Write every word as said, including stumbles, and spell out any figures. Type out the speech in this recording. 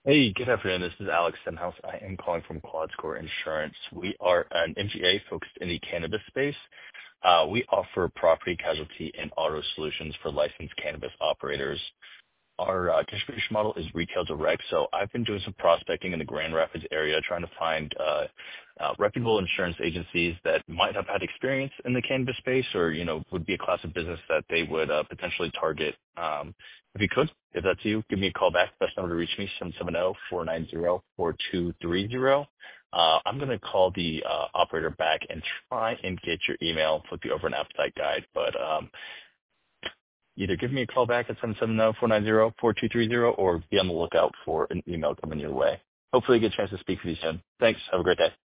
Hey, good afternoon. This is Alex Stenhouse. I am calling from QuadScore Insurance. We are an M G A focused in the cannabis space. Uh, we offer property, casualty, and auto solutions for licensed cannabis operators. Our uh, distribution model is retail direct, so I've been doing some prospecting in the Grand Rapids area, trying to find uh, uh, reputable insurance agencies that might have had experience in the cannabis space, or you know, would be a class of business that they would uh, potentially target. Um, if you could, if that's you, give me a call back. Best number to reach me: seven seven zero, four nine zero, four two three zero. Uh, I'm going to call the uh, operator back and try and get your email, flip you over an appetite guide, but um, either give me a call back at seven seven zero, four nine zero, four two three zero or be on the lookout for an email coming your way. Hopefully you get a chance to speak with you soon. Thanks. Have a great day.